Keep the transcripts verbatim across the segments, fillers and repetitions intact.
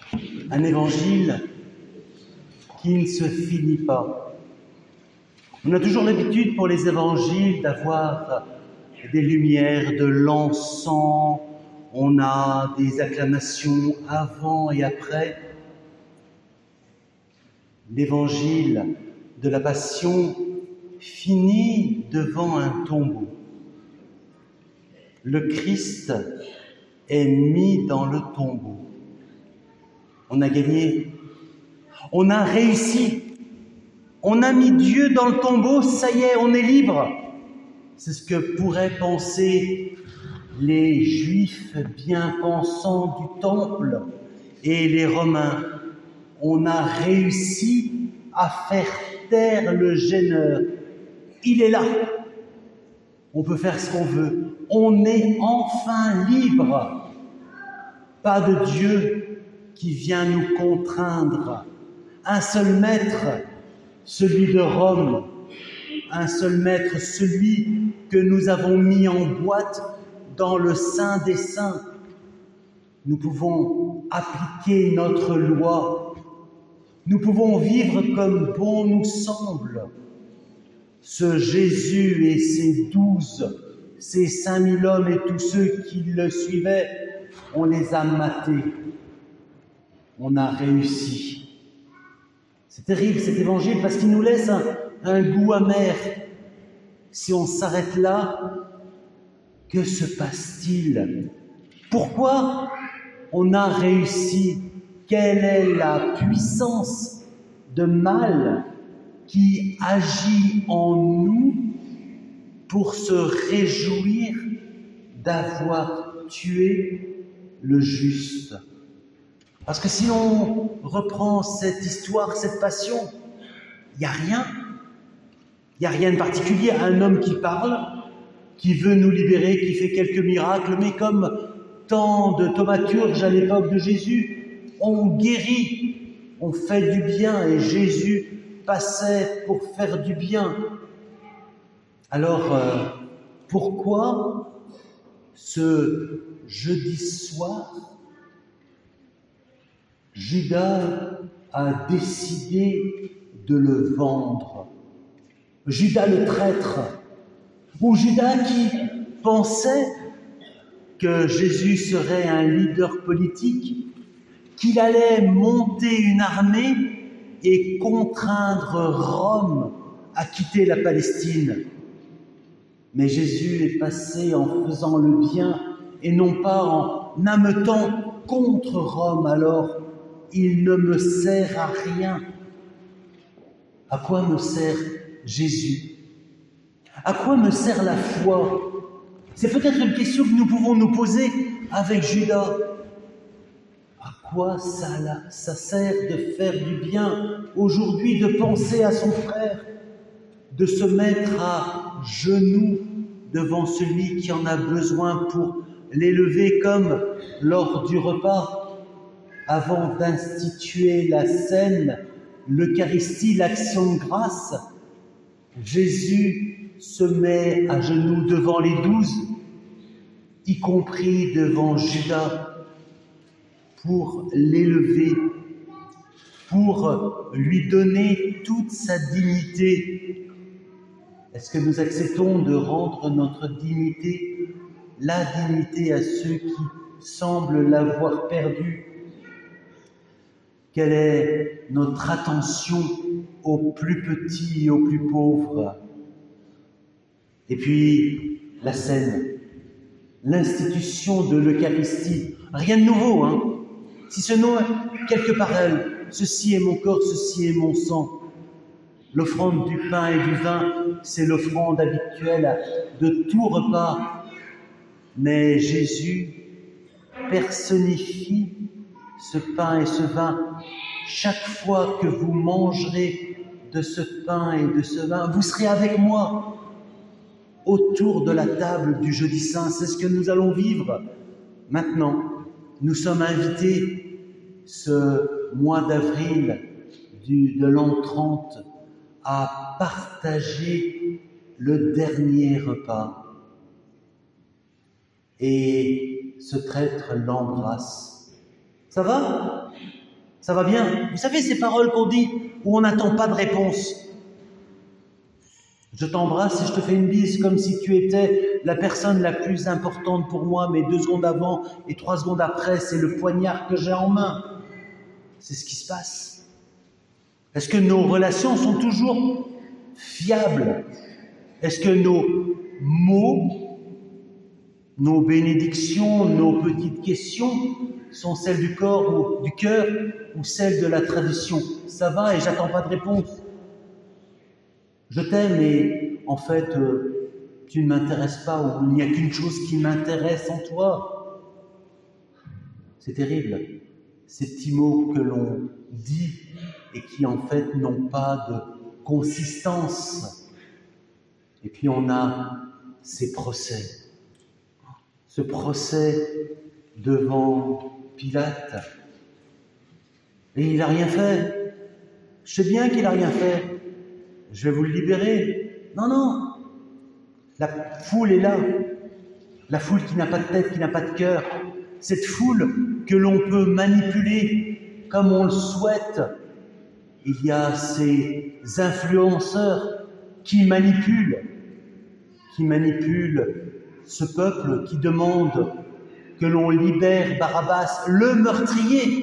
Un évangile qui ne se finit pas. On a toujours l'habitude pour les évangiles d'avoir des lumières, de l'encens, on a des acclamations avant et après. L'évangile de la Passion finit devant un tombeau. Le Christ est mis dans le tombeau. On a gagné, on a réussi, on a mis Dieu dans le tombeau, ça y est, on est libre. C'est ce que pourraient penser les Juifs bien pensants du Temple et les Romains. On a réussi à faire taire le gêneur. Il est là. On peut faire ce qu'on veut. On est enfin libre. Pas de Dieu qui vient nous contraindre. Un seul maître, celui de Rome. Un seul maître, celui que nous avons mis en boîte dans le Saint des Saints. Nous pouvons appliquer notre loi. Nous pouvons vivre comme bon nous semble. Ce Jésus et ses douze, ces cinq mille hommes et tous ceux qui le suivaient, on les a matés. On a réussi. C'est terrible cet évangile parce qu'il nous laisse un, un goût amer. Si on s'arrête là, que se passe-t-il? Pourquoi on a réussi? Quelle est la puissance de mal qui agit en nous pour se réjouir d'avoir tué le juste? Parce que si l'on reprend cette histoire, cette passion, il n'y a rien. Il n'y a rien de particulier. Un homme qui parle, qui veut nous libérer, qui fait quelques miracles, mais comme tant de thaumaturges à l'époque de Jésus, on guérit, on fait du bien, et Jésus passait pour faire du bien. Alors, euh, pourquoi ce jeudi soir, Judas a décidé de le vendre? Judas le traître, ou Judas qui pensait que Jésus serait un leader politique, qu'il allait monter une armée et contraindre Rome à quitter la Palestine. Mais Jésus est passé en faisant le bien et non pas en ameutant contre Rome. Alors, il ne me sert à rien. À quoi me sert Jésus? À quoi me sert la foi? C'est peut-être une question que nous pouvons nous poser avec Judas. À quoi ça, ça sert de faire du bien aujourd'hui, de penser à son frère, de se mettre à genoux devant celui qui en a besoin pour l'élever, comme lors du repas, avant d'instituer la scène, l'Eucharistie, l'action de grâce? Jésus se met à genoux devant les douze, y compris devant Judas, pour l'élever, pour lui donner toute sa dignité. Est-ce que nous acceptons de rendre notre dignité, la dignité à ceux qui semblent l'avoir perdue? Quelle est notre attention aux plus petits et aux plus pauvres? Et puis, la scène, l'institution de l'Eucharistie. Rien de nouveau, hein? Si ce n'est quelques parallèles. Ceci est mon corps, ceci est mon sang. L'offrande du pain et du vin, c'est l'offrande habituelle de tout repas. Mais Jésus personnifie ce pain et ce vin. Chaque fois que vous mangerez de ce pain et de ce vin, vous serez avec moi autour de la table du Jeudi Saint. C'est ce que nous allons vivre maintenant. Nous sommes invités ce mois d'avril du, de l'an trente à partager le dernier repas. Et ce traître l'embrasse. Ça va? Ça va bien? Vous savez ces paroles qu'on dit où on n'attend pas de réponse. Je t'embrasse et je te fais une bise comme si tu étais la personne la plus importante pour moi, mais deux secondes avant et trois secondes après, c'est le poignard que j'ai en main. C'est ce qui se passe. Est-ce que nos relations sont toujours fiables? Est-ce que nos mots, nos bénédictions, nos petites questions sont celles du corps ou du cœur ou celles de la tradition? Ça va et j'attends pas de réponse. Je t'aime et en fait, euh, tu ne m'intéresses pas ou il n'y a qu'une chose qui m'intéresse en toi. C'est terrible, ces petits mots que l'on dit et qui en fait n'ont pas de consistance. Et puis on a ces procès. Ce procès devant Pilate. Et il n'a rien fait. Je sais bien qu'il n'a rien fait. Je vais vous le libérer. Non, non. La foule est là. La foule qui n'a pas de tête, qui n'a pas de cœur. Cette foule que l'on peut manipuler comme on le souhaite. Il y a ces influenceurs qui manipulent, qui manipulent ce peuple qui demande que l'on libère Barabbas, le meurtrier.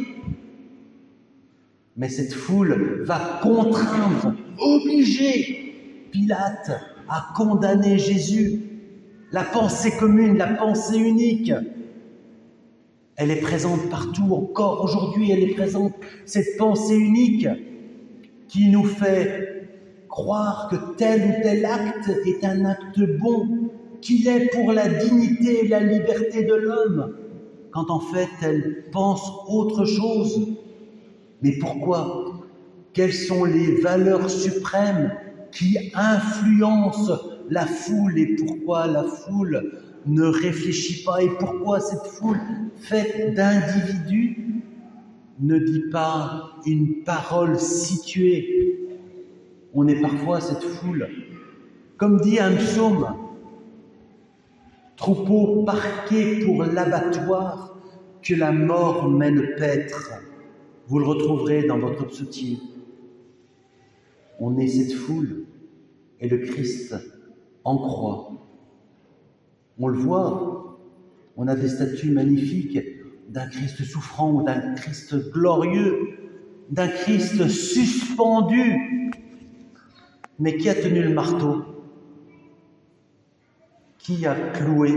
Mais cette foule va contraindre, obliger Pilate à condamner Jésus. La pensée commune, la pensée unique, elle est présente partout, encore aujourd'hui elle est présente, cette pensée unique qui nous fait croire que tel ou tel acte est un acte bon, qu'il est pour la dignité et la liberté de l'homme, quand en fait elle pense autre chose. Mais pourquoi? Quelles sont les valeurs suprêmes qui influencent la foule et pourquoi la foule ne réfléchit pas et pourquoi cette foule faite d'individus ne dit pas une parole située? On est parfois cette foule, comme dit un psaume, troupeau parqué pour l'abattoir que la mort mène paître. Vous le retrouverez dans votre psautier. On est cette foule et le Christ en croix. On le voit, on a des statues magnifiques d'un Christ souffrant ou d'un Christ glorieux, d'un Christ suspendu. Mais qui a tenu le marteau? Qui a cloué?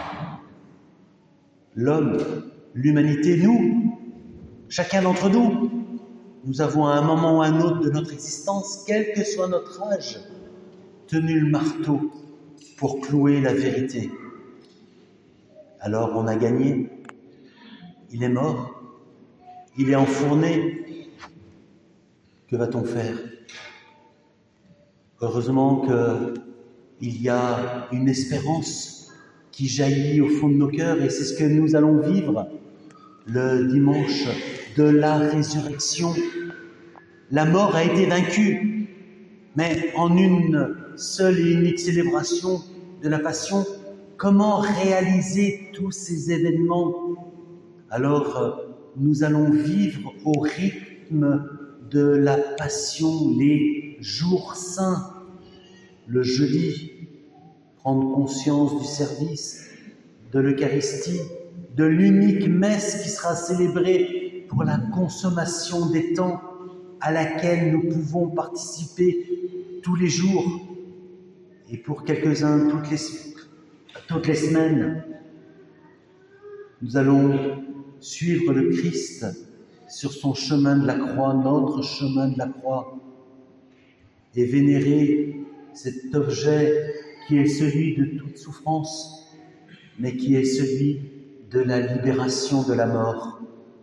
L'homme, l'humanité, nous, chacun d'entre nous. Nous avons à un moment ou à un autre de notre existence, quel que soit notre âge, tenu le marteau pour clouer la vérité. Alors on a gagné. Il est mort. Il est enfourné. Que va-t-on faire? Heureusement qu'il y a une espérance qui jaillit au fond de nos cœurs et c'est ce que nous allons vivre le dimanche de la résurrection. La mort a été vaincue, mais en une seule et unique célébration de la Passion, comment réaliser tous ces événements? Alors, nous allons vivre au rythme de la Passion, les jours saints, le jeudi, prendre conscience du service, de l'Eucharistie, de l'unique messe qui sera célébrée pour la consommation des temps à laquelle nous pouvons participer tous les jours et pour quelques-uns toutes les, toutes les semaines. Nous allons suivre le Christ sur son chemin de la croix, notre chemin de la croix, et vénérer cet objet qui est celui de toute souffrance, mais qui est celui de la libération de la mort.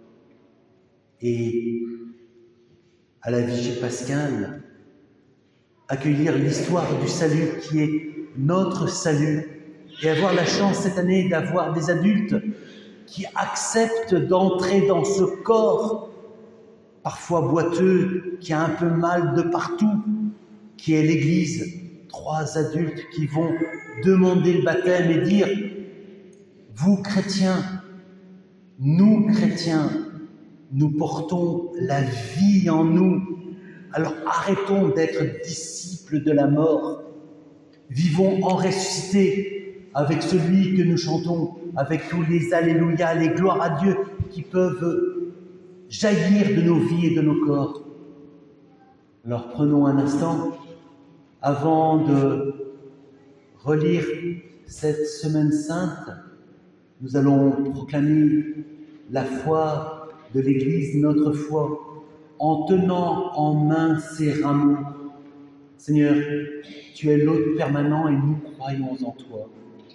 Et à la Vigie pascale, accueillir l'histoire du salut qui est notre salut, et avoir la chance cette année d'avoir des adultes qui acceptent d'entrer dans ce corps, parfois boiteux, qui a un peu mal de partout, qui est l'Église. Trois adultes qui vont demander le baptême et dire « Vous chrétiens, nous chrétiens, nous portons la vie en nous. Alors arrêtons d'être disciples de la mort. Vivons en ressuscité avec celui que nous chantons, avec tous les alléluia, les gloires à Dieu qui peuvent jaillir de nos vies et de nos corps. Alors prenons un instant avant de relire cette semaine sainte. Nous allons proclamer la foi de l'Église, notre foi, en tenant en main ces rameaux. Seigneur, tu es l'hôte permanent et nous croyons en toi.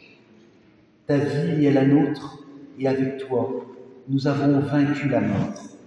Ta vie est la nôtre et avec toi, nous avons vaincu la mort.